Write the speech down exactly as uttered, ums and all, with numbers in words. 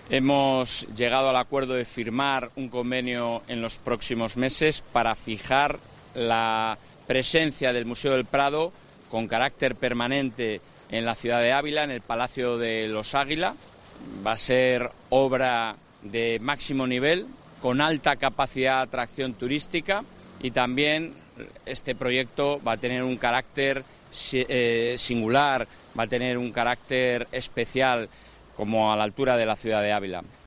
Hemos llegado al acuerdo de firmar un convenio en los próximos meses para fijar la presencia del Museo del Prado con carácter permanente en la ciudad de Ávila, en el Palacio de los Águila. Va a ser obra de máximo nivel, con alta capacidad de atracción turística, y también este proyecto va a tener un carácter eh, singular, va a tener un carácter especial, como a la altura de la ciudad de Ávila.